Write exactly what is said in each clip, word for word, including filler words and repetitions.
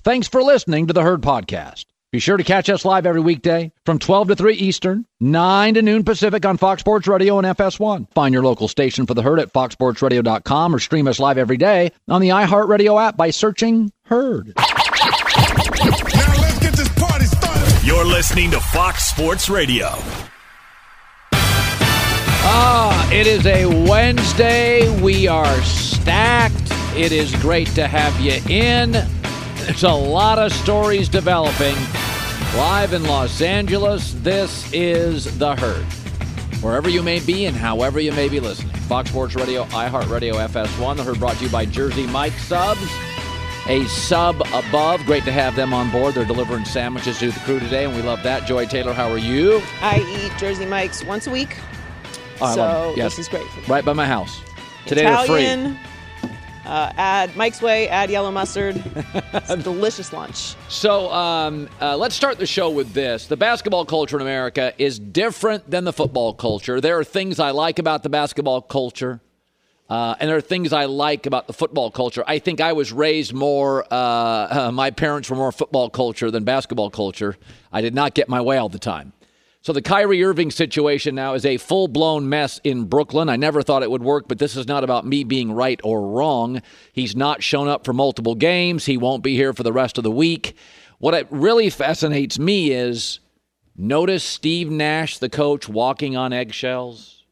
Thanks for listening to the Herd Podcast. Be sure to catch us live every weekday from twelve to three Eastern, nine to noon Pacific on Fox Sports Radio and F S one. Find your local station for the Herd at fox sports radio dot com or stream us live every day on the iHeartRadio app by searching Herd. Now let's get this party started. You're listening to Fox Sports Radio. Ah, it is a Wednesday. We are stacked. It is great to have you in. There's a lot of stories developing. Live in Los Angeles, this is The Herd. Wherever you may be and however you may be listening. Fox Sports Radio, iHeartRadio, F S one. The Herd brought to you by Jersey Mike Subs. A sub above. Great to have them on board. They're delivering sandwiches to the crew today, and we love that. Joy Taylor, how are you? I eat Jersey Mike's once a week. Oh, so yes. This is great for me. Right by my house. Today Italian, they're free. Uh, add Mike's Way, add yellow mustard. It's a delicious lunch. So um, uh, let's start the show with this. The basketball culture in America is different than the football culture. There are things I like about the basketball culture, uh, and there are things I like about the football culture. I think I was raised more, uh, uh, my parents were more football culture than basketball culture. I did not get my way all the time. So the Kyrie Irving situation now is a full-blown mess in Brooklyn. I never thought it would work, but this is not about me being right or wrong. He's not shown up for multiple games. He won't be here for the rest of the week. What it really fascinates me is, notice Steve Nash, the coach, walking on eggshells.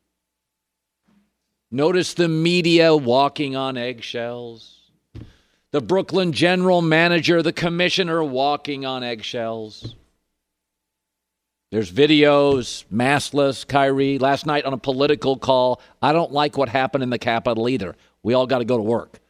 Notice the media walking on eggshells. The Brooklyn general manager, the commissioner, walking on eggshells. There's videos, maskless, Kyrie. Last night on a political call, I don't like what happened in the Capitol either. We all got to go to work.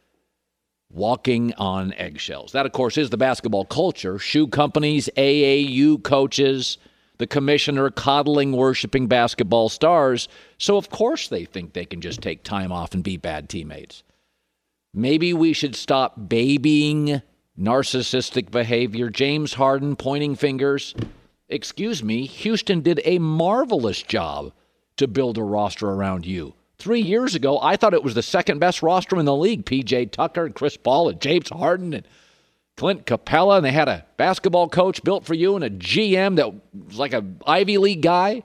Walking on eggshells. That, of course, is the basketball culture. Shoe companies, A A U coaches, the commissioner coddling, worshiping basketball stars. So, of course, they think they can just take time off and be bad teammates. Maybe we should stop babying narcissistic behavior. James Harden pointing fingers. Excuse me, Houston did a marvelous job to build a roster around you. Three years ago, I thought it was the second best roster in the league. P J Tucker, and Chris Paul, and James Harden, and Clint Capella, and they had a basketball coach built for you and a G M that was like an Ivy League guy.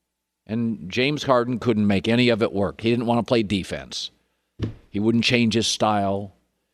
And James Harden couldn't make any of it work. He didn't want to play defense. He wouldn't change his style.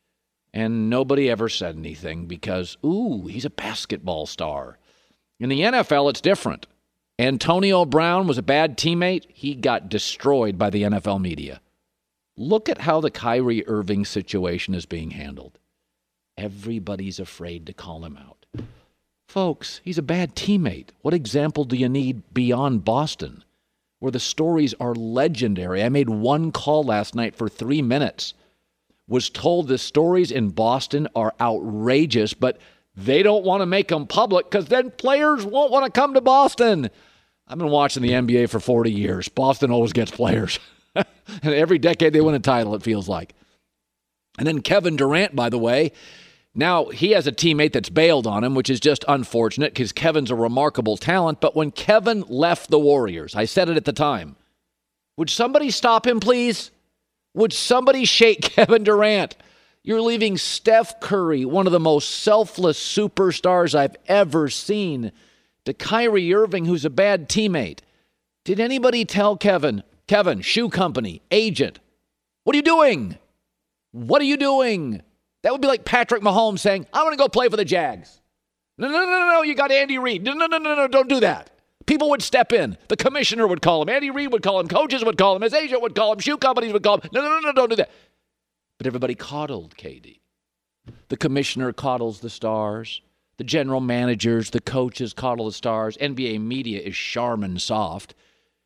And nobody ever said anything because, ooh, he's a basketball star. In the N F L, it's different. Antonio Brown was a bad teammate. He got destroyed by the N F L media. Look at how the Kyrie Irving situation is being handled. Everybody's afraid to call him out. Folks, he's a bad teammate. What example do you need beyond Boston, where the stories are legendary? I made one call last night for three minutes. Was told the stories in Boston are outrageous, but they don't want to make them public because then players won't want to come to Boston. I've been watching the N B A for forty years. Boston always gets players. And every decade they win a title, it feels like. And then Kevin Durant, by the way, now he has a teammate that's bailed on him, which is just unfortunate because Kevin's a remarkable talent. But when Kevin left the Warriors, I said it at the time, would somebody stop him, please? Would somebody shake Kevin Durant? You're leaving Steph Curry, one of the most selfless superstars I've ever seen, to Kyrie Irving, who's a bad teammate. Did anybody tell Kevin, Kevin, shoe company, agent, what are you doing? What are you doing? That would be like Patrick Mahomes saying, I want to go play for the Jags. No, no, no, no, no, you got Andy Reid. No, no, no, no, no, don't do that. People would step in. The commissioner would call him. Andy Reid would call him. Coaches would call him. His agent would call him. Shoe companies would call him. No, no, no, no, don't do that. But everybody coddled K D. The commissioner coddles the stars. The general managers, the coaches coddle the stars. N B A media is Charmin soft.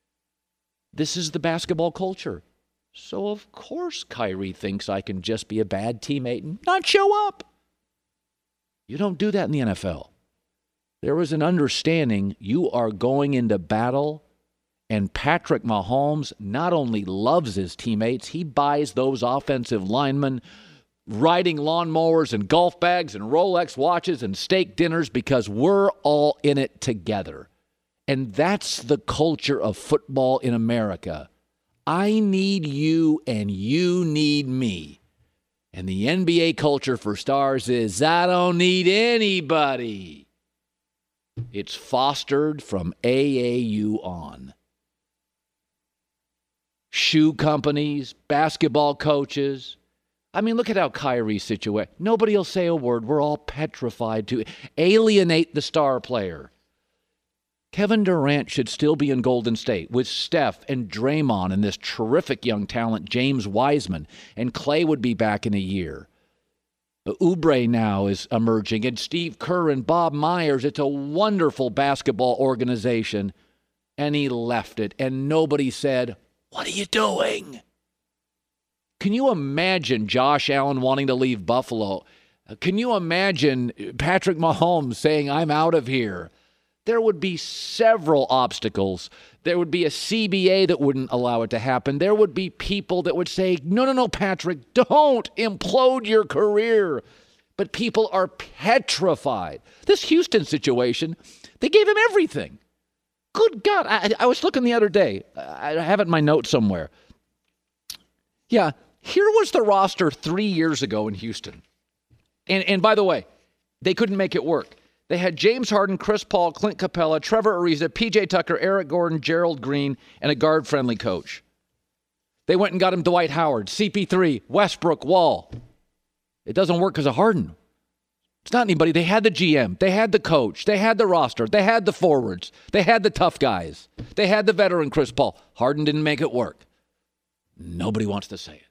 This is the basketball culture. So, of course, Kyrie thinks I can just be a bad teammate and not show up. You don't do that in the N F L. There was an understanding you are going into battle, and Patrick Mahomes not only loves his teammates, he buys those offensive linemen riding lawnmowers and golf bags and Rolex watches and steak dinners because we're all in it together. And that's the culture of football in America. I need you and you need me. And the N B A culture for stars is, I don't need anybody. It's fostered from A A U on. Shoe companies, basketball coaches. I mean, look at how Kyrie's situated. Nobody will say a word. We're all petrified to alienate the star player. Kevin Durant should still be in Golden State with Steph and Draymond and this terrific young talent, James Wiseman. And Clay would be back in a year. Oubre now is emerging, and Steve Kerr and Bob Myers. It's a wonderful basketball organization. And he left it, and nobody said, what are you doing? Can you imagine Josh Allen wanting to leave Buffalo? Can you imagine Patrick Mahomes saying, I'm out of here? There would be several obstacles. There would be a C B A that wouldn't allow it to happen. There would be people that would say, no, no, no, Patrick, don't implode your career. But people are petrified. This Houston situation, they gave him everything. Good God. I, I was looking the other day. I have it in my notes somewhere. Yeah, here was the roster three years ago in Houston. And, and by the way, they couldn't make it work. They had James Harden, Chris Paul, Clint Capella, Trevor Ariza, P J Tucker, Eric Gordon, Gerald Green, and a guard-friendly coach. They went and got him Dwight Howard, C P three, Westbrook, Wall. It doesn't work because of Harden. It's not anybody. They had the G M. They had the coach. They had the roster. They had the forwards. They had the tough guys. They had the veteran Chris Paul. Harden didn't make it work. Nobody wants to say it.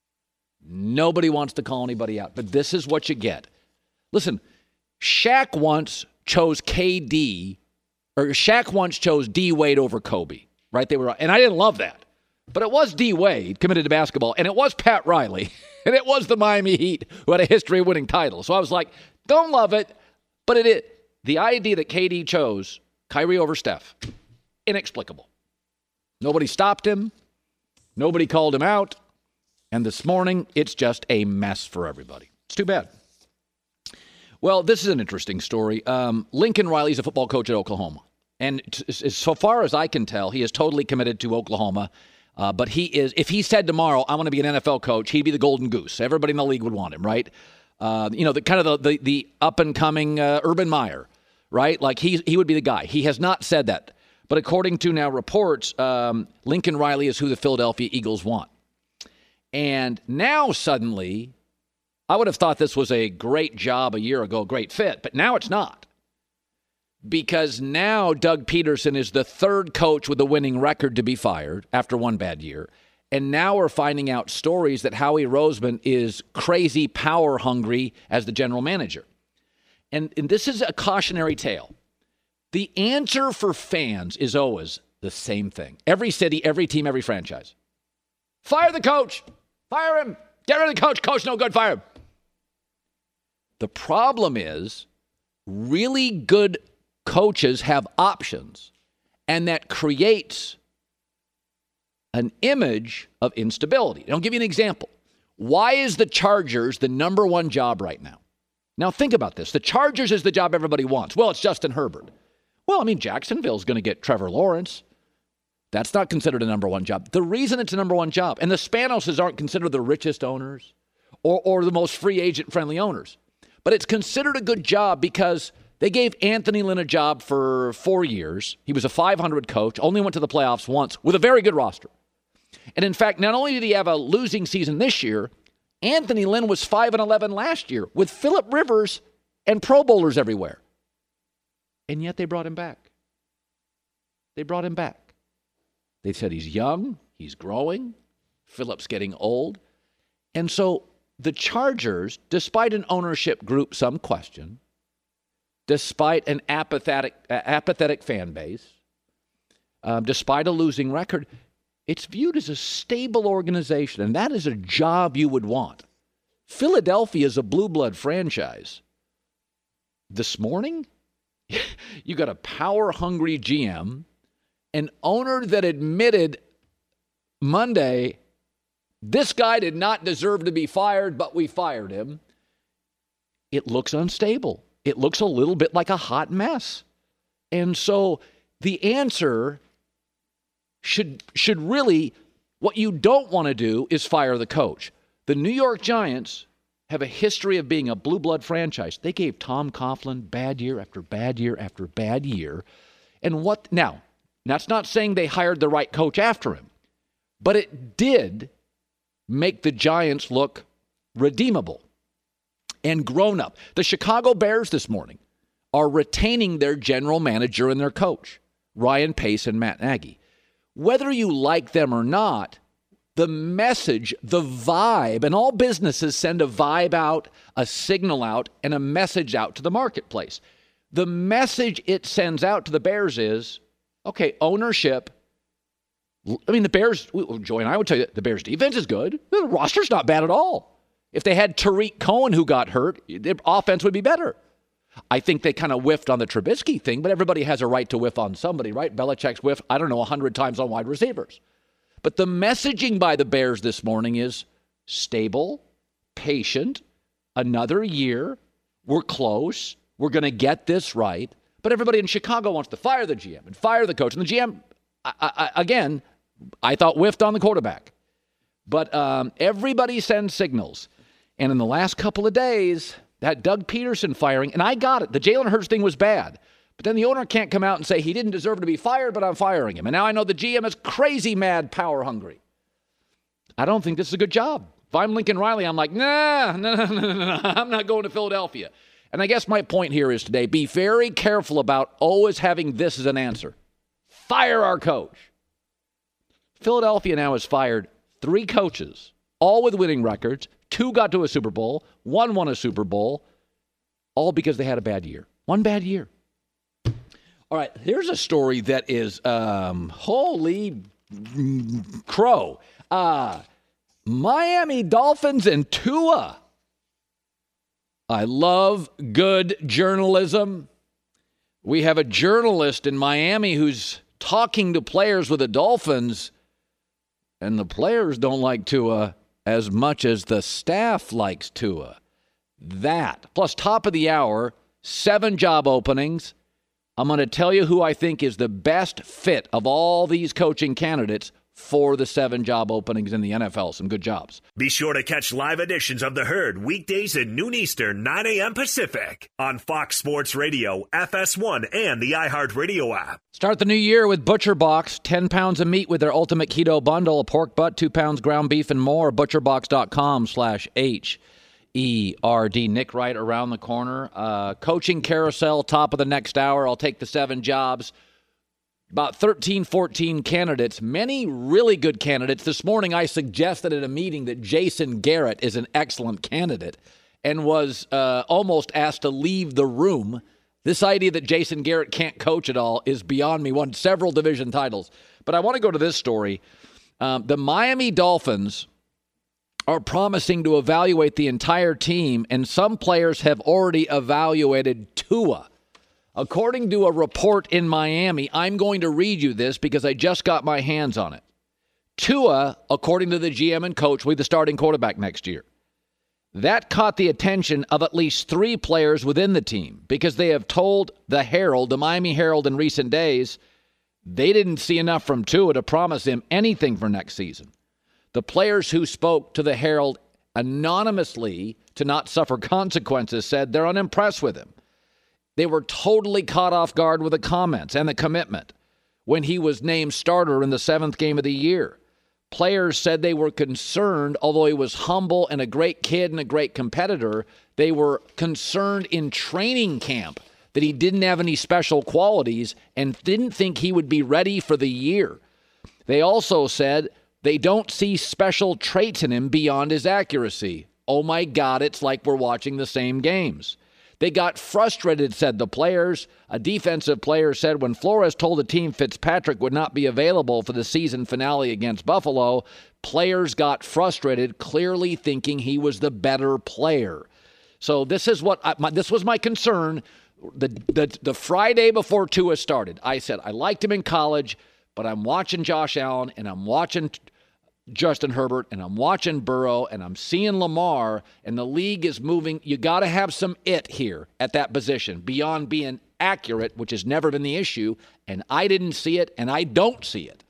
Nobody wants to call anybody out. But this is what you get. Listen, Shaq once chose K D, or Shaq once chose D. Wade over Kobe, right? They were, and I didn't love that. But it was D. Wade committed to basketball, and it was Pat Riley, and it was the Miami Heat who had a history of winning titles. So I was like, don't love it, but it is. The idea that K D chose Kyrie over Steph, inexplicable. Nobody stopped him. Nobody called him out. And this morning, it's just a mess for everybody. It's too bad. Well, this is an interesting story. Um, Lincoln Riley's a football coach at Oklahoma. And t- so far as I can tell, he is totally committed to Oklahoma. Uh, but he is, if he said tomorrow, I want to be an N F L coach, he'd be the golden goose. Everybody in the league would want him, right? Uh, you know, the kind of the, the, the up-and-coming uh, Urban Meyer, right? Like he, he would be the guy. He has not said that. But according to now reports, um, Lincoln Riley is who the Philadelphia Eagles want. And now suddenly, I would have thought this was a great job a year ago, great fit, but now it's not. Because now Doug Peterson is the third coach with a winning record to be fired after one bad year. And now we're finding out stories that Howie Roseman is crazy power hungry as the general manager. And, and this is a cautionary tale. The answer for fans is always the same thing. Every city, every team, every franchise. Fire the coach. Fire him. Get rid of the coach. Coach no good. Fire him. The problem is really good coaches have options, and that creates an image of instability. I'll give you an example. Why is the Chargers the number one job right now? Now think about this. The Chargers is the job everybody wants. Well, it's Justin Herbert. Well, I mean, Jacksonville's going to get Trevor Lawrence. That's not considered a number one job. The reason it's a number one job, and the Spanoses aren't considered the richest owners or, or the most free agent-friendly owners, but it's considered a good job because they gave Anthony Lynn a job for four years. He was a five hundred coach, only went to the playoffs once with a very good roster. And in fact, not only did he have a losing season this year, Anthony Lynn was five and eleven last year with Phillip Rivers and Pro Bowlers everywhere. And yet they brought him back. They brought him back. They said he's young, he's growing, Phillip's getting old. And so the Chargers, despite an ownership group some question, despite an apathetic uh, apathetic fan base, um, despite a losing record, it's viewed as a stable organization, and that is a job you would want. Philadelphia is a blue blood franchise. This morning, you got a power-hungry G M, an owner that admitted Monday, this guy did not deserve to be fired, but we fired him. It looks unstable. It looks a little bit like a hot mess. And so the answer should should really, what you don't want to do is fire the coach. The New York Giants have a history of being a blue blood franchise. They gave Tom Coughlin bad year after bad year after bad year. And what now, that's not saying they hired the right coach after him, but it did make the Giants look redeemable and grown up. The Chicago Bears this morning are retaining their general manager and their coach, Ryan Pace and Matt Nagy. Whether you like them or not, the message, the vibe, and all businesses send a vibe out, a signal out, and a message out to the marketplace. The message it sends out to the Bears is, okay, ownership. I mean, the Bears, Joy and I would tell you, the Bears' defense is good. The roster's not bad at all. If they had Tariq Cohen who got hurt, their offense would be better. I think they kind of whiffed on the Trubisky thing, but everybody has a right to whiff on somebody, right? Belichick's whiffed, I don't know, one hundred times on wide receivers. But the messaging by the Bears this morning is stable, patient, another year, we're close, we're going to get this right. But everybody in Chicago wants to fire the G M and fire the coach. And the G M, I, I, again, I thought whiffed on the quarterback. But um, everybody sends signals. And in the last couple of days, that Doug Peterson firing, and I got it, the Jalen Hurts thing was bad. But then the owner can't come out and say he didn't deserve to be fired, but I'm firing him. And now I know the G M is crazy mad, power hungry. I don't think this is a good job. If I'm Lincoln Riley, I'm like, nah, no, no, no, no, no, I'm not going to Philadelphia. And I guess my point here is today, be very careful about always having this as an answer. Fire our coach. Philadelphia now has fired three coaches, all with winning records. Two got to a Super Bowl. One won a Super Bowl, all because they had a bad year. One bad year. All right, here's a story that is, um, holy crow. Uh, Miami Dolphins and Tua. I love good journalism. We have a journalist in Miami who's talking to players with the Dolphins, and the players don't like Tua as much as the staff likes Tua. That, plus top of the hour, seven job openings. I'm going to tell you who I think is the best fit of all these coaching candidates for the seven job openings in the N F L. Some good jobs. Be sure to catch live editions of The Herd weekdays at noon Eastern, nine a.m. Pacific on Fox Sports Radio, F S one, and the iHeartRadio app. Start the new year with Butcher Box. ten pounds of meat with their ultimate keto bundle, a pork butt, two pounds ground beef, and more. butcherbox.com slash H E R D. Nick Wright around the corner. Uh, coaching carousel, top of the next hour. I'll take the seven jobs. About thirteen, fourteen candidates, many really good candidates. This morning I suggested at a meeting that Jason Garrett is an excellent candidate and was uh, almost asked to leave the room. This idea that Jason Garrett can't coach at all is beyond me. Won several division titles. But I want to go to this story. Um, the Miami Dolphins are promising to evaluate the entire team, and some players have already evaluated Tua. According to a report in Miami, I'm going to read you this because I just got my hands on it. Tua, according to the G M and coach, will be the starting quarterback next year. That caught the attention of at least three players within the team because they have told the Herald, the Miami Herald in recent days, they didn't see enough from Tua to promise him anything for next season. The players who spoke to the Herald anonymously to not suffer consequences said they're unimpressed with him. They were totally caught off guard with the comments and the commitment when he was named starter in the seventh game of the year. Players said they were concerned, although he was humble and a great kid and a great competitor, they were concerned in training camp that he didn't have any special qualities and didn't think he would be ready for the year. They also said they don't see special traits in him beyond his accuracy. Oh my God, it's like we're watching the same games. They got frustrated, said the players. A defensive player said when Flores told the team Fitzpatrick would not be available for the season finale against Buffalo, players got frustrated, clearly thinking he was the better player. So this is what I, my, this was my concern. The, the the Friday before Tua started, I said I liked him in college, but I'm watching Josh Allen and I'm watching Justin Herbert, and I'm watching Burrow, and I'm seeing Lamar, and the league is moving. You got to have some it here at that position beyond being accurate, which has never been the issue, and I didn't see it, and I don't see it.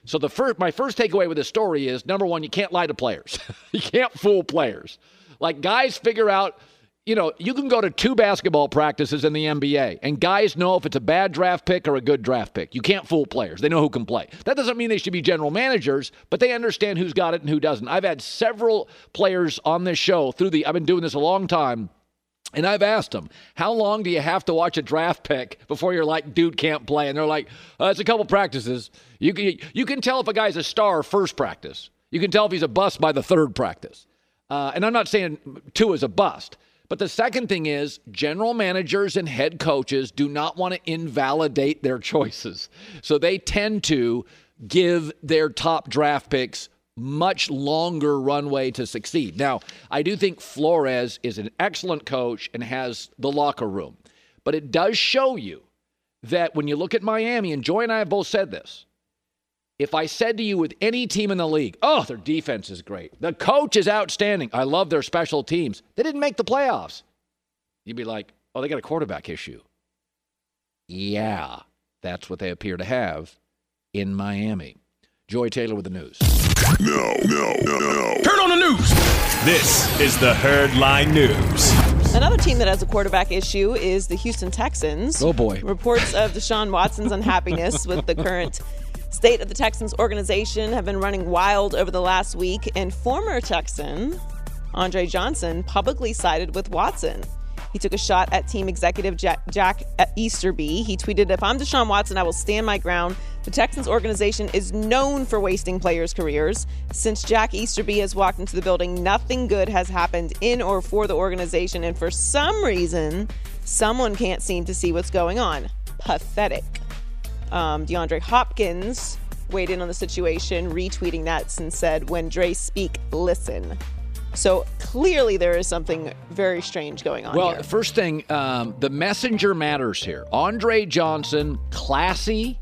So the first, my first takeaway with this story is, number one, you can't lie to players. You can't fool players. Like, guys figure out, you know, you can go to two basketball practices in the N B A, and guys know if it's a bad draft pick or a good draft pick. You can't fool players. They know who can play. That doesn't mean they should be general managers, but they understand who's got it and who doesn't. I've had several players on this show through the, I've been doing this a long time, and I've asked them, how long do you have to watch a draft pick before you're like, dude can't play? And they're like, uh, it's a couple practices. You can, you can tell if a guy's a star first practice. You can tell if he's a bust by the third practice. Uh, and I'm not saying two is a bust. But the second thing is, general managers and head coaches do not want to invalidate their choices. So they tend to give their top draft picks much longer runway to succeed. Now, I do think Flores is an excellent coach and has the locker room. But it does show you that when you look at Miami, and Joy and I have both said this, if I said to you with any team in the league, oh, their defense is great, the coach is outstanding, I love their special teams, they didn't make the playoffs, you'd be like, oh, they got a quarterback issue. Yeah, that's what they appear to have in Miami. Joy Taylor with the news. No, no, no, no. Turn on the news. This is the Herd Line News. Another team that has a quarterback issue is the Houston Texans. Oh, boy. Reports of Deshaun Watson's unhappiness with the current state of the Texans organization have been running wild over the last week, and former Texan Andre Johnson publicly sided with Watson. He took a shot at team executive Jack, Jack Easterby. He tweeted, "If I'm Deshaun Watson, I will stand my ground. The Texans organization is known for wasting players' careers. Since Jack Easterby has walked into the building, nothing good has happened in or for the organization, and for some reason, someone can't seem to see what's going on. Pathetic." Um, DeAndre Hopkins weighed in on the situation, retweeting that and said, "When Dre speak, listen." So clearly there is something very strange going on well, here. Well, first thing, um, the messenger matters here. Andre Johnson, classy,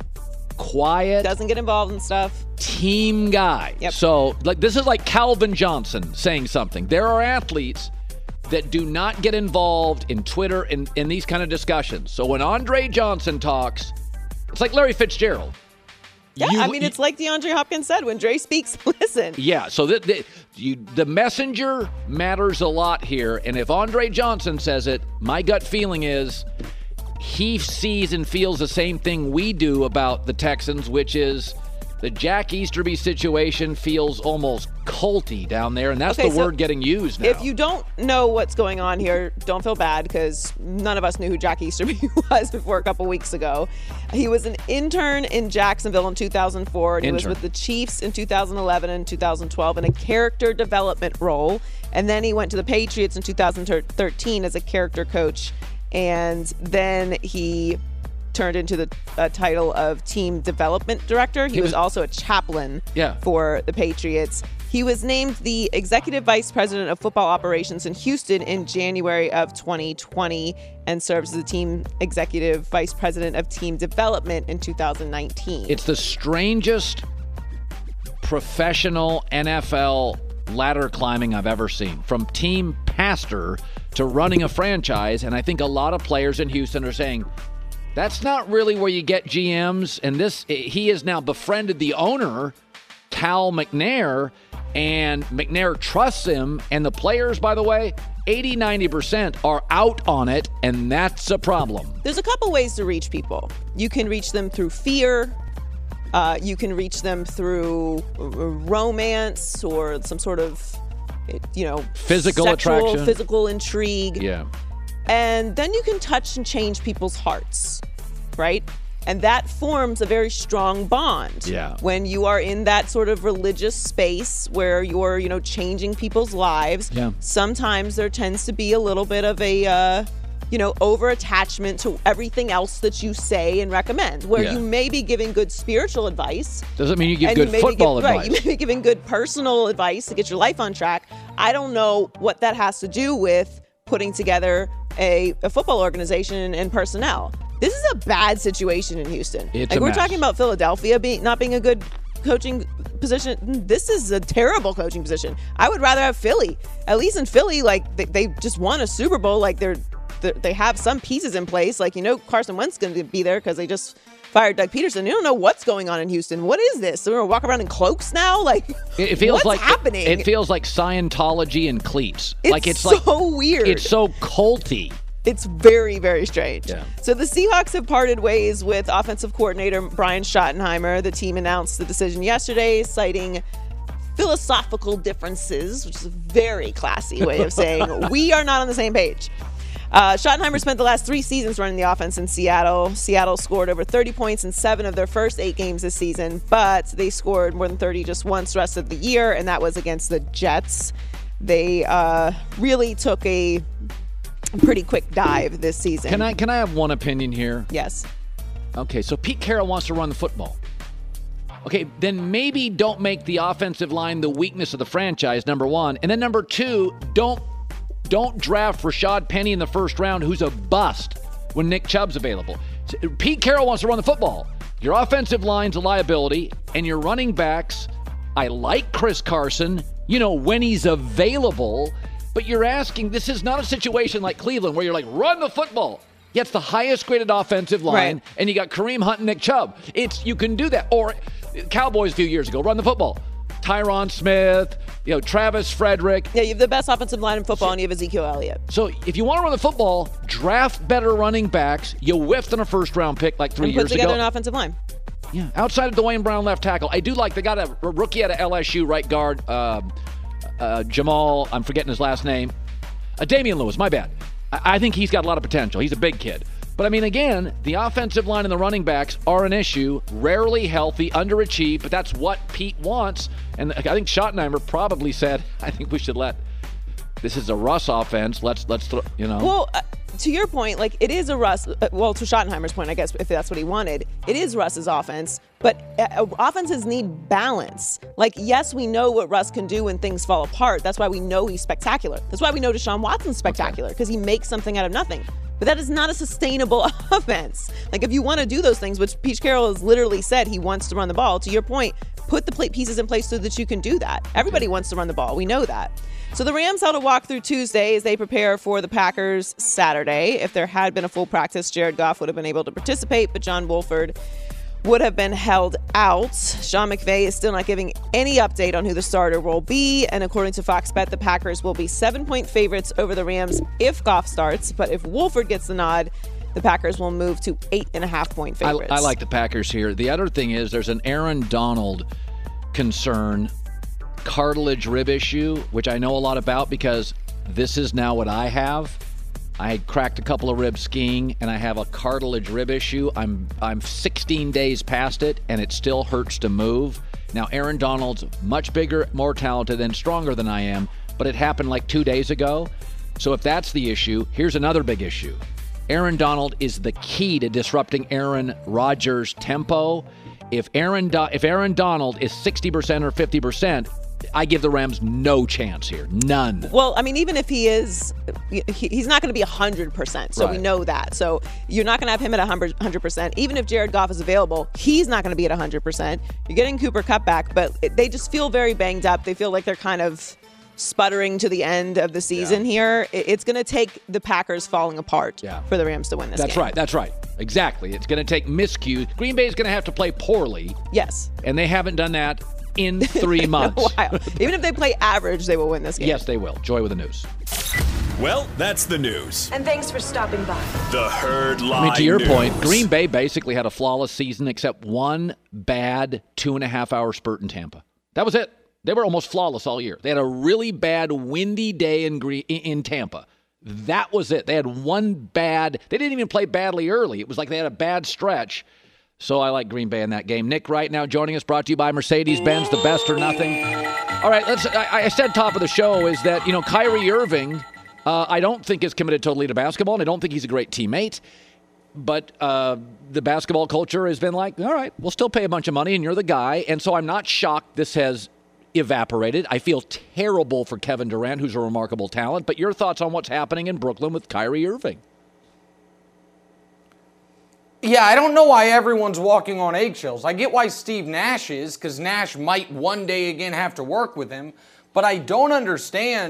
quiet. Doesn't get involved in stuff. Team guy. Yep. So like this is like Calvin Johnson saying something. There are athletes that do not get involved in Twitter and in these kind of discussions. So when Andre Johnson talks, it's like Larry Fitzgerald. Yeah, You- I mean, it's like DeAndre Hopkins said, when Dre speaks, listen. Yeah, so the, the, you, the messenger matters a lot here. And if Andre Johnson says it, my gut feeling is he sees and feels the same thing we do about the Texans, which is the Jack Easterby situation feels almost culty down there. And that's Okay, the so word getting used now. If you don't know what's going on here, don't feel bad, because none of us knew who Jack Easterby was before a couple weeks ago. He was an intern in Jacksonville in two thousand four, and he was Intern. with the Chiefs in two thousand eleven and two thousand twelve in a character development role. And then he went to the Patriots in two thousand thirteen as a character coach. And then he turned into the uh, title of team development director. He, He was, was- also a chaplain Yeah. for the Patriots. He was named the executive vice president of football operations in Houston in January of twenty twenty and serves as the team executive vice president of team development in two thousand nineteen. It's the strangest professional N F L ladder climbing I've ever seen. From team pastor to running a franchise, and I think a lot of players in Houston are saying, that's not really where you get G Ms. And this, he has now befriended the owner, Cal McNair, and McNair trusts him. And the players, by the way, eighty, ninety percent are out on it, and that's a problem. There's a couple ways to reach people. You can reach them through fear. Uh, you can reach them through uh, romance or some sort of, you know, Physical sexual, attraction. physical intrigue. Yeah. And then you can touch and change people's hearts, right? And that forms a very strong bond. Yeah. When you are in that sort of religious space where you're, you know, changing people's lives. Yeah. Sometimes there tends to be a little bit of a, uh, you know, over-attachment to everything else that you say and recommend, where Yeah. you may be giving good spiritual advice. Doesn't mean you give and good you may be football give- advice. Right, you may be giving good personal advice to get your life on track. I don't know what that has to do with putting together a, a football organization and personnel. This is a bad situation in Houston. It's like a we're mess. talking about Philadelphia being not being a good coaching position. This is a terrible coaching position. I would rather have Philly. At least in Philly, like they, they just won a Super Bowl. Like they're they have some pieces in place. Like, you know, Carson Wentz is going to be there because they just fired Doug Peterson. You don't know what's going on in Houston. What is this? So we're going to walk around in cloaks now? Like, it, it feels what's like happening? It, it feels like Scientology and cleats. It's like it's so like, weird. It's so culty. It's very, very strange. Yeah. So the Seahawks have parted ways with offensive coordinator Brian Schottenheimer. The team announced the decision yesterday, citing philosophical differences, which is a very classy way of saying we are not on the same page. Uh, Schottenheimer spent the last three seasons running the offense in Seattle. Seattle scored over thirty points in seven of their first eight games this season, but they scored more than thirty just once the rest of the year, and that was against the Jets. They uh, really took a pretty quick dive this season. Can I can I have one opinion here? Yes. Okay, so Pete Carroll wants to run the football. Okay, then maybe don't make the offensive line the weakness of the franchise, number one. And then number two, don't don't draft Rashad Penny in the first round, who's a bust, when Nick Chubb's available. Pete Carroll wants to run the football. Your offensive line's a liability, and your running backs, I like Chris Carson, you know, when he's available, but you're asking, this is not a situation like Cleveland where you're like, run the football. Yeah, it's the highest graded offensive line, right. And you got Kareem Hunt and Nick Chubb. It's you can do that. Or Cowboys a few years ago, run the football. Tyron Smith, you know, Travis Frederick. Yeah, you have the best offensive line in football, and you have Ezekiel Elliott. So if you want to run the football, draft better running backs. You whiffed on a first-round pick like three and years put together ago. an offensive line. Yeah, outside of Dwayne Brown, left tackle. I do like they got a rookie out of L S U, right guard, uh, uh, Jamal, I'm forgetting his last name. Uh, Damian Lewis, my bad. I-, I think he's got a lot of potential. He's a big kid. But, I mean, again, the offensive line and the running backs are an issue, rarely healthy, underachieved, but that's what Pete wants. And I think Schottenheimer probably said, I think we should let – this is a Russ offense. Let's, let's throw, you know. Well, uh, to your point, like, it is a Russ uh, – well, to Schottenheimer's point, I guess, if that's what he wanted, it is Russ's offense. But uh, offenses need balance. Like, yes, we know what Russ can do when things fall apart. That's why we know he's spectacular. That's why we know Deshaun Watson's spectacular, because he makes something out of nothing. But that is not a sustainable offense. Like, if you want to do those things, which Pete Carroll has literally said he wants to run the ball, to your point, put the plate pieces in place so that you can do that. Everybody wants to run the ball. We know that. So the Rams held a walkthrough Tuesday as they prepare for the Packers Saturday. If there had been a full practice, Jared Goff would have been able to participate, but John Wolford would have been held out. Sean McVay is still not giving any update on who the starter will be. And according to Fox Bet, the Packers will be seven-point favorites over the Rams if Goff starts. But if Wolford gets the nod, the Packers will move to eight and a half point favorites. I, I like the Packers here. The other thing is there's an Aaron Donald concern, cartilage rib issue, which I know a lot about because this is now what I have. I had cracked a couple of ribs skiing, and I have a cartilage rib issue. I'm I'm sixteen days past it, and it still hurts to move. Now, Aaron Donald's much bigger, more talented, and stronger than I am, but it happened like two days ago. So if that's the issue, here's another big issue. Aaron Donald is the key to disrupting Aaron Rodgers' tempo. If Aaron Do- if Aaron Donald is sixty percent or fifty percent, I give the Rams no chance here. None. Well, I mean, even if he is, he, he's not going to be one hundred percent. So right. We know that. So you're not going to have him at one hundred percent. Even if Jared Goff is available, he's not going to be at one hundred percent. You're getting Cooper Kupp back, but they just feel very banged up. They feel like they're kind of sputtering to the end of the season yeah. here. It's going to take the Packers falling apart yeah. for the Rams to win this That's game. right. That's right. Exactly. It's going to take miscues. Green Bay is going to have to play poorly. Yes. And they haven't done that in three months. Even if they play average, they will win this game. Yes, they will. Joy with the news. Well, that's the news. And thanks for stopping by. The Herd Lie I mean, to your news. point, Green Bay basically had a flawless season except one bad two and a half hour spurt in Tampa. That was it. They were almost flawless all year. They had a really bad windy day in Gre- in Tampa. That was it. They had one bad. They didn't even play badly early. It was like they had a bad stretch. So I like Green Bay in that game. Nick Wright now joining us, brought to you by Mercedes-Benz, the best or nothing. All right, let's. I, I said top of the show is that, you know, Kyrie Irving, uh, I don't think is committed totally to basketball, and I don't think he's a great teammate. But uh, the basketball culture has been like, all right, we'll still pay a bunch of money, and you're the guy. And so I'm not shocked this has evaporated. I feel terrible for Kevin Durant, who's a remarkable talent. But your thoughts on what's happening in Brooklyn with Kyrie Irving? Yeah, I don't know why everyone's walking on eggshells. I get why Steve Nash is, because Nash might one day again have to work with him. But I don't understand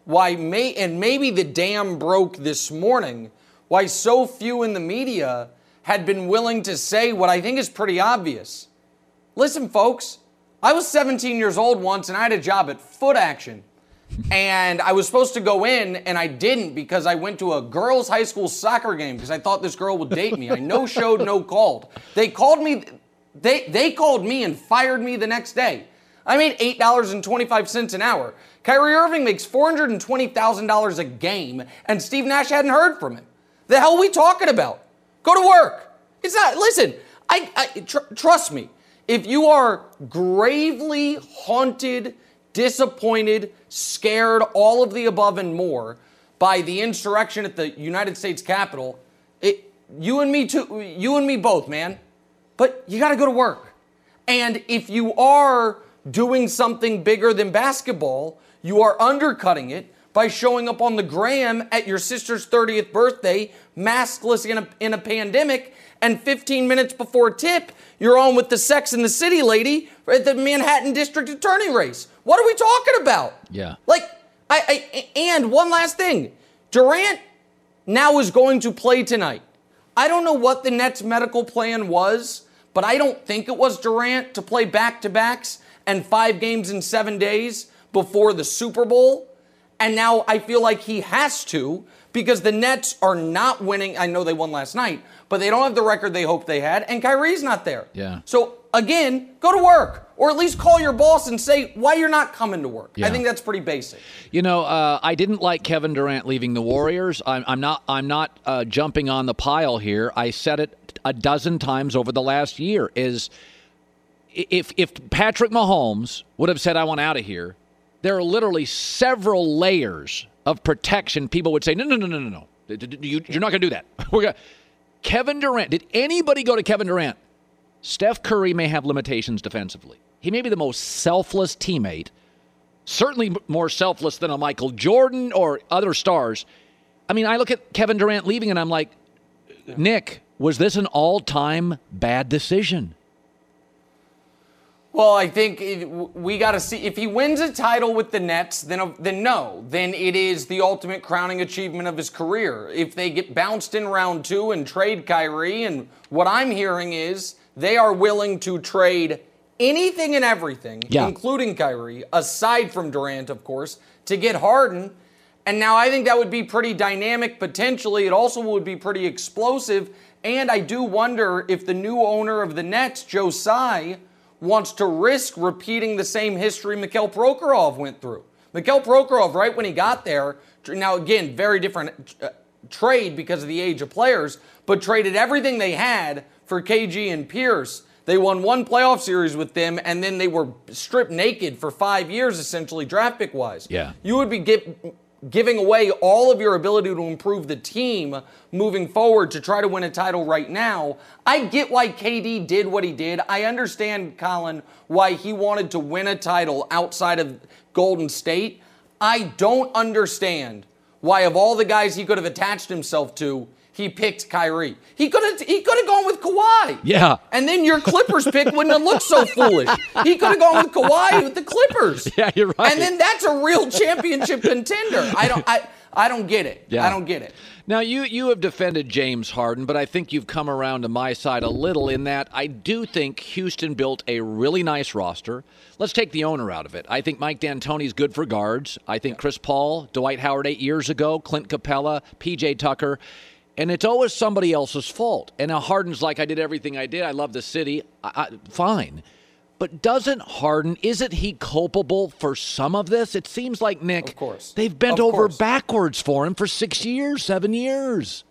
why may and maybe the dam broke this morning, why so few in the media had been willing to say what I think is pretty obvious. Listen, folks, I was seventeen years old once and I had a job at Foot Action. And I was supposed to go in and I didn't because I went to a girls' high school soccer game because I thought this girl would date me. I no showed, no called. They called me, they, they called me and fired me the next day. I made eight dollars and twenty-five cents an hour. Kyrie Irving makes four hundred twenty thousand dollars a game, and Steve Nash hadn't heard from him. The hell are we talking about? Go to work. It's not, listen, I, I tr- trust me, if you are gravely haunted, disappointed, scared, all of the above and more by the insurrection at the United States Capitol, it, you and me too, you and me both, man. But you got to go to work. And if you are doing something bigger than basketball, you are undercutting it by showing up on the gram at your sister's thirtieth birthday, maskless in a, in a pandemic, and fifteen minutes before tip, you're on with the Sex and the City lady at the Manhattan District Attorney race. What are we talking about? Yeah. Like, I, I and one last thing. Durant now is going to play tonight. I don't know what the Nets' medical plan was, but I don't think it was Durant to play back-to-backs and five games in seven days before the Super Bowl. And now I feel like he has to because the Nets are not winning. I know they won last night, but they don't have the record they hoped they had, and Kyrie's not there. Yeah. So, again, go to work. Or at least call your boss and say why you're not coming to work. Yeah. I think that's pretty basic. You know, uh, I didn't like Kevin Durant leaving the Warriors. I'm, I'm not. I'm not uh, jumping on the pile here. I said it a dozen times over the last year. Is if if Patrick Mahomes would have said I want out of here, there are literally several layers of protection. People would say no, no, no, no, no, no. You, you're not going to do that. We're gonna, Kevin Durant. Did anybody go to Kevin Durant? Steph Curry may have limitations defensively. He may be the most selfless teammate, certainly more selfless than a Michael Jordan or other stars. I mean, I look at Kevin Durant leaving and I'm like, Nick, was this an all-time bad decision? Well, I think it, we got to see if he wins a title with the Nets, then then no, then it is the ultimate crowning achievement of his career. If they get bounced in round two and trade Kyrie, and what I'm hearing is they are willing to trade anything and everything, yeah. including Kyrie, aside from Durant, of course, to get Harden. And now I think that would be pretty dynamic potentially. It also would be pretty explosive. And I do wonder if the new owner of the Nets, Joe Tsai, wants to risk repeating the same history Mikhail Prokhorov went through. Mikhail Prokhorov, right when he got there, now again, very different uh, trade because of the age of players, but traded everything they had for K G and Pierce. They won one playoff series with them, and then they were stripped naked for five years, essentially, draft pick-wise. Yeah. You would be give, giving away all of your ability to improve the team moving forward to try to win a title right now. I get why K D did what he did. I understand, Colin, why he wanted to win a title outside of Golden State. I don't understand why, of all the guys he could have attached himself to, he picked Kyrie. He could have he could have gone with Kawhi. Yeah. And then your Clippers pick wouldn't have looked so foolish. He could have gone with Kawhi with the Clippers. Yeah, you're right. And then that's a real championship contender. I don't I I don't get it. Yeah. I don't get it. Now, you, you have defended James Harden, but I think you've come around to my side a little in that I do think Houston built a really nice roster. Let's take the owner out of it. I think Mike D'Antoni's good for guards. I think Chris Paul, Dwight Howard eight years ago, Clint Capella, P J Tucker. And it's always somebody else's fault. And now Harden's like, I did everything I did. I love the city. I, I, fine. But doesn't Harden, isn't he culpable for some of this? It seems like, Nick, of course. they've bent of over course. backwards for him for six years, seven years.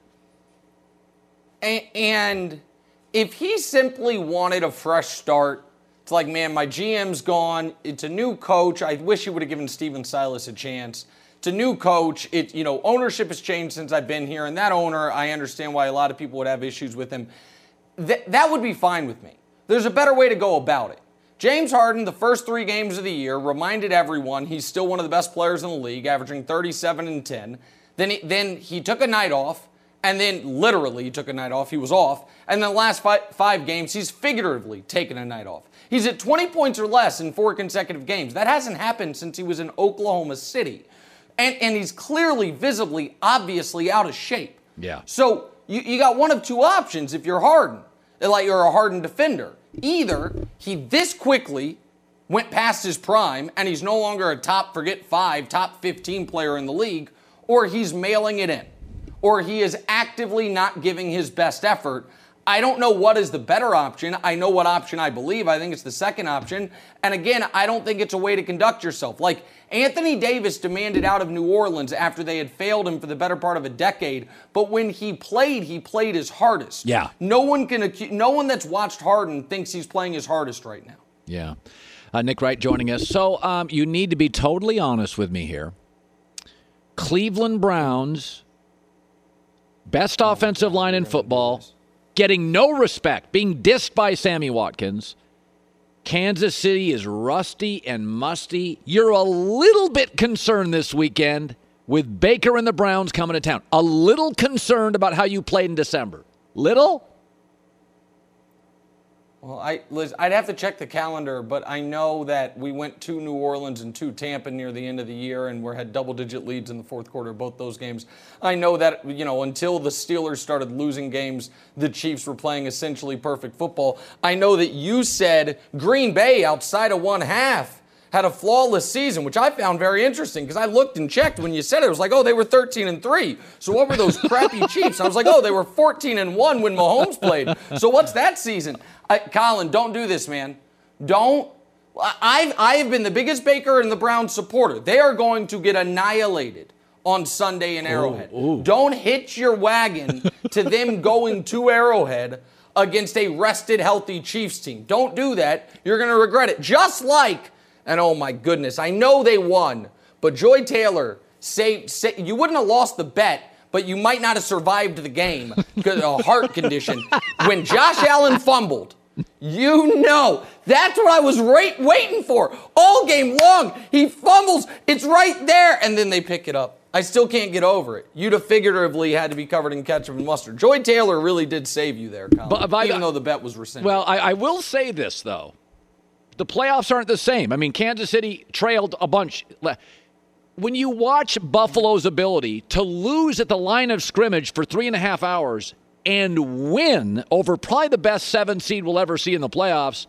And, and if he simply wanted a fresh start, it's like, man, my G M's gone. It's a new coach. I wish he would have given Steven Silas a chance. It's a new coach. It, you know, ownership has changed since I've been here, and that owner, I understand why a lot of people would have issues with him. Th- that would be fine with me. There's a better way to go about it. James Harden, the first three games of the year, reminded everyone he's still one of the best players in the league, averaging thirty-seven and ten. Then he, then he took a night off, and then literally he took a night off. He was off. And then the last five, five games, he's figuratively taken a night off. He's at twenty points or less in four consecutive games. That hasn't happened since he was in Oklahoma City. And, and he's clearly, visibly, obviously out of shape. Yeah. So you, you got one of two options if you're Harden, like you're a Harden defender. Either he this quickly went past his prime and he's no longer a top, forget five, top fifteen player in the league, or he's mailing it in, or he is actively not giving his best effort. I don't know what is the better option. I know what option I believe. I think it's the second option. And again, I don't think it's a way to conduct yourself. Like Anthony Davis demanded out of New Orleans after they had failed him for the better part of a decade. But when he played, he played his hardest. Yeah. No one can. Acu- no one that's watched Harden thinks he's playing his hardest right now. Yeah. Uh, Nick Wright joining us. So um, you need to be totally honest with me here. Cleveland Browns, best oh, offensive God, line in football, getting no respect, being dissed by Sammy Watkins. Kansas City is rusty and musty. You're a little bit concerned this weekend with Baker and the Browns coming to town. A little concerned about how you played in December. Little? Well, I, Liz, I'd have to check the calendar, but I know that we went to New Orleans and to Tampa near the end of the year, and we had double-digit leads in the fourth quarter of both those games. I know that, you know, until the Steelers started losing games, the Chiefs were playing essentially perfect football. I know that you said Green Bay, outside of one half, had a flawless season, which I found very interesting because I looked and checked when you said it. It was like, oh, they were thirteen and three. So what were those crappy Chiefs? I was like, oh, they were fourteen and one when Mahomes played. So what's that season? I, Colin, don't do this, man. Don't. I've, I have been the biggest Baker and the Browns supporter. They are going to get annihilated on Sunday in Arrowhead. Ooh, ooh. Don't hitch your wagon to them going to Arrowhead against a rested, healthy Chiefs team. Don't do that. You're going to regret it. Just like, and oh my goodness, I know they won, but Joy Taylor saved, saved you wouldn't have lost the bet, but you might not have survived the game because of a heart condition. When Josh Allen fumbled, you know, that's what I was right, waiting for all game long. He fumbles, it's right there, and then they pick it up. I still can't get over it. You'd have figuratively had to be covered in ketchup and mustard. Joy Taylor really did save you there, Colin, but, but, even though the bet was rescinded. Well, I, I will say this, though. The playoffs aren't the same. I mean, Kansas City trailed a bunch. When you watch Buffalo's ability to lose at the line of scrimmage for three and a half hours and win over probably the best seven seed we'll ever see in the playoffs,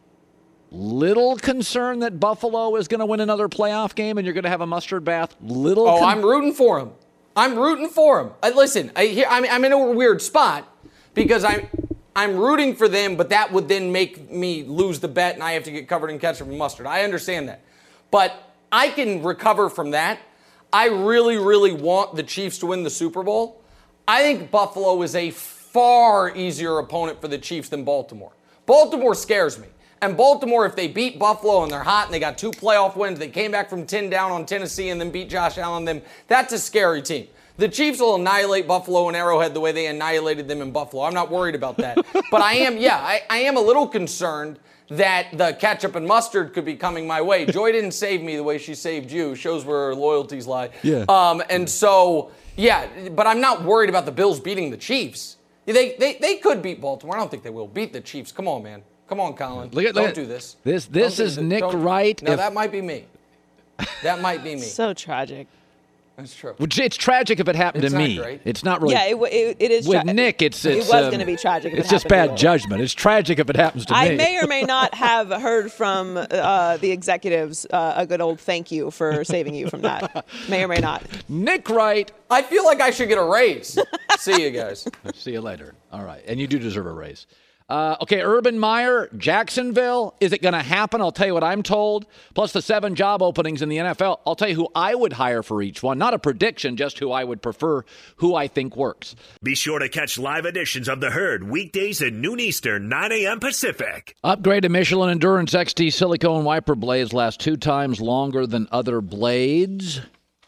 little concern that Buffalo is going to win another playoff game and you're going to have a mustard bath. Little. Oh, con- I'm rooting for him. I'm rooting for him. I, listen, I hear, I'm, I'm in a weird spot because I'm I'm rooting for them, but that would then make me lose the bet and I have to get covered in ketchup and mustard. I understand that, but I can recover from that. I really, really want the Chiefs to win the Super Bowl. I think Buffalo is a far easier opponent for the Chiefs than Baltimore. Baltimore scares me. And Baltimore, if they beat Buffalo and they're hot and they got two playoff wins, they came back from ten down on Tennessee and then beat Josh Allen, them, that's a scary team. The Chiefs will annihilate Buffalo and Arrowhead the way they annihilated them in Buffalo. I'm not worried about that. But I am, yeah, I, I am a little concerned that the ketchup and mustard could be coming my way. Joy didn't save me the way she saved you. Shows where her loyalties lie. Yeah. Um, and so, yeah, but I'm not worried about the Bills beating the Chiefs. They they they could beat Baltimore. I don't think they will beat the Chiefs. Come on, man. Come on, Colin. Look at, don't look at, do this. This this don't is Nick Wright. No, if, that might be me. That might be me. So tragic. That's true. It's tragic if it happened it's to not me. Great. It's not really. Yeah, it, it, it is. With tra- Nick, it's, it's it was um, going to be tragic. If it's it just happened bad to you. judgment. It's tragic if it happens to I me. I may or may not have heard from uh, the executives uh, a good old thank you for saving you from that. May or may not. Nick Wright. I feel like I should get a raise. See you guys. See you later. All right, and you do deserve a raise. Uh, okay, Urban Meyer, Jacksonville. Is it going to happen? I'll tell you what I'm told. Plus the seven job openings in the N F L. I'll tell you who I would hire for each one. Not a prediction, just who I would prefer, who I think works. Be sure to catch live editions of The Herd weekdays at noon Eastern, nine a.m. Pacific. Upgrade to Michelin Endurance X T silicone wiper blades last two times longer than other blades.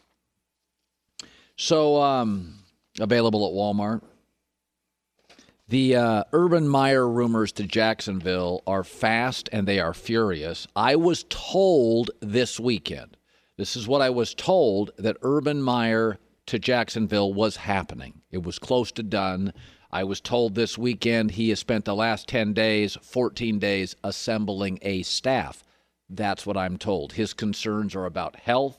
So, um, available at Walmart. The uh, Urban Meyer rumors to Jacksonville are fast and they are furious. I was told this weekend, this is what I was told, that Urban Meyer to Jacksonville was happening. It was close to done. I was told this weekend he has spent the last ten days, fourteen days, assembling a staff. That's what I'm told. His concerns are about health,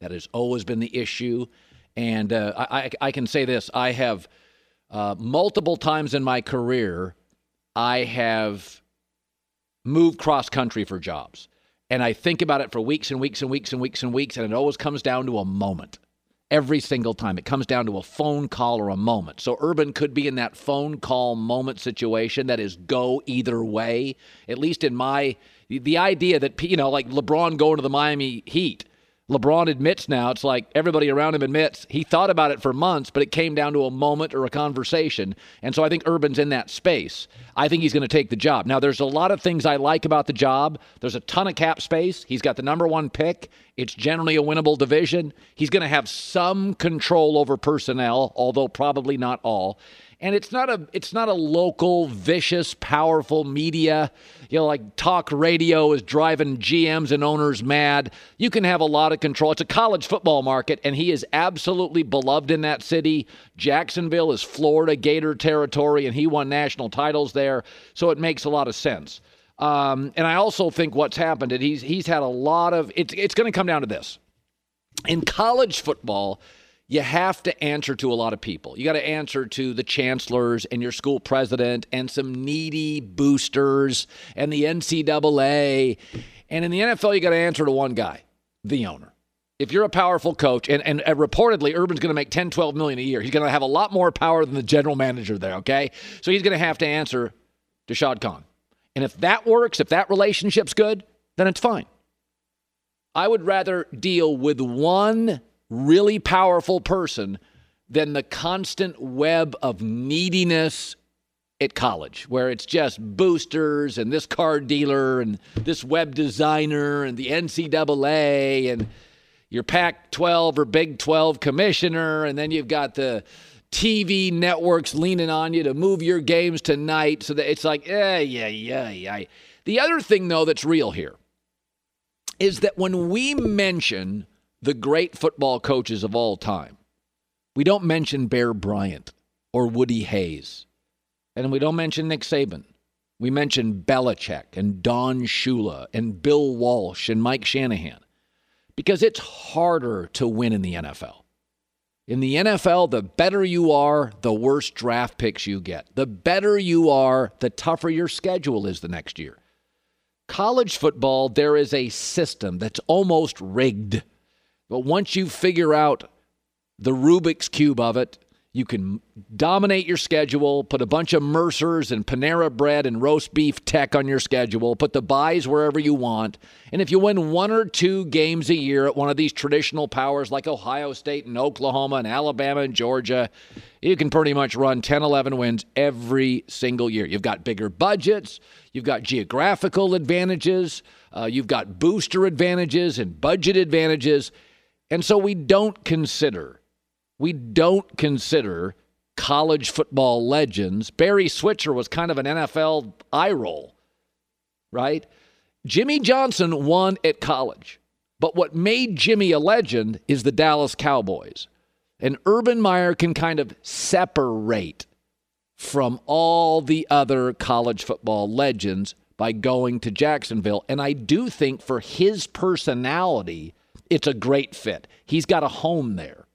That has always been the issue. And uh, I, I can say this. I have uh, multiple times in my career, I have moved cross-country for jobs. And I think about it for weeks and weeks and weeks and weeks and weeks, and it always comes down to a moment. Every single time. It comes down to a phone call or a moment. So Urban could be in that phone call moment situation that is go either way. At least in my, the idea that, you know, like LeBron going to the Miami Heat. LeBron admits now, it's like everybody around him admits he thought about it for months, but it came down to a moment or a conversation. And so I think Urban's in that space. I think he's going to take the job. Now, there's a lot of things I like about the job. There's a ton of cap space. He's got the number one pick. It's generally a winnable division. He's going to have some control over personnel, although probably not all. And it's not a it's not a local, vicious, powerful media. You know, like talk radio is driving G Ms and owners mad. You can have a lot of control. It's a college football market, and he is absolutely beloved in that city. Jacksonville is Florida Gator territory, and he won national titles there, so it makes a lot of sense. Um, and I also think what's happened, and he's he's had a lot of. It's it's going to come down to this. In college football, you have to answer to a lot of people. You got to answer to the chancellors and your school president and some needy boosters and the N C double A. And in the N F L, you got to answer to one guy, the owner. If you're a powerful coach, and, and, and reportedly Urban's going to make ten, twelve million a year, he's going to have a lot more power than the general manager there, okay? So he's going to have to answer to Shad Khan. And if that works, if that relationship's good, then it's fine. I would rather deal with one really powerful person than the constant web of neediness at college, where it's just boosters and this car dealer and this web designer and the N C double A and your Pac twelve or Big twelve commissioner, and then you've got the T V networks leaning on you to move your games tonight. So that it's like, eh, yeah, yeah, yeah. The other thing, though, that's real here is that when we mention the great football coaches of all time, we don't mention Bear Bryant or Woody Hayes. And we don't mention Nick Saban. We mention Belichick and Don Shula and Bill Walsh and Mike Shanahan because it's harder to win in the N F L. In the N F L, the better you are, the worse draft picks you get. The better you are, the tougher your schedule is the next year. College football, there is a system that's almost rigged. But once you figure out the Rubik's Cube of it, you can dominate your schedule, put a bunch of Mercers and Panera Bread and roast beef tech on your schedule, put the buys wherever you want. And if you win one or two games a year at one of these traditional powers like Ohio State and Oklahoma and Alabama and Georgia, you can pretty much run ten, eleven wins every single year. You've got bigger budgets. You've got geographical advantages. Uh, you've got booster advantages and budget advantages. And so we don't consider, we don't consider college football legends. Barry Switzer was kind of an N F L eye roll, right? Jimmy Johnson won at college. But what made Jimmy a legend is the Dallas Cowboys. And Urban Meyer can kind of separate from all the other college football legends by going to Jacksonville. And I do think for his personality, it's a great fit. He's got a home there,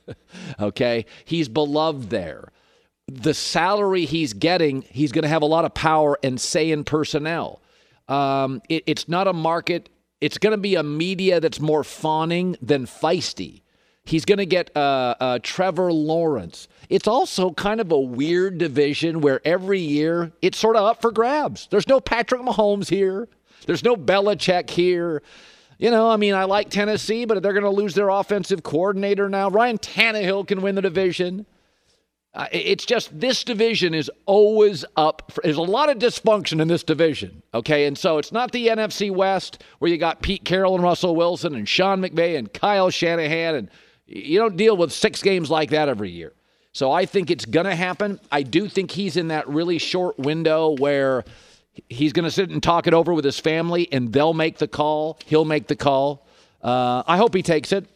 okay? He's beloved there. The salary he's getting, he's going to have a lot of power and say in personnel. Um, it, it's not a market. It's going to be a media that's more fawning than feisty. He's going to get uh, uh, Trevor Lawrence. It's also kind of a weird division where every year it's sort of up for grabs. There's no Patrick Mahomes here. There's no Belichick here. You know, I mean, I like Tennessee, but they're going to lose their offensive coordinator now. Ryan Tannehill can win the division. Uh, it's just this division is always up. For, there's a lot of dysfunction in this division, okay? And so it's not the N F C West where you got Pete Carroll and Russell Wilson and Sean McVay and Kyle Shanahan, and you don't deal with six games like that every year. So I think it's going to happen. I do think he's in that really short window where he's going to sit and talk it over with his family, and they'll make the call. He'll make the call. Uh, I hope he takes it.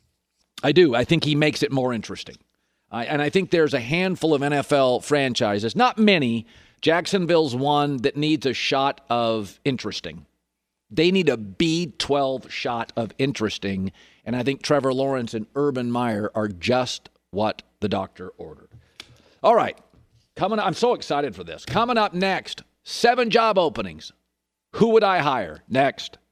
I do. I think he makes it more interesting. Uh, and I think there's a handful of N F L franchises, not many. Jacksonville's one that needs a shot of interesting. They need a B twelve shot of interesting, and I think Trevor Lawrence and Urban Meyer are just what the doctor ordered. All right, coming up, I'm so excited for this. Coming up next, seven job openings. Who would I hire? Next.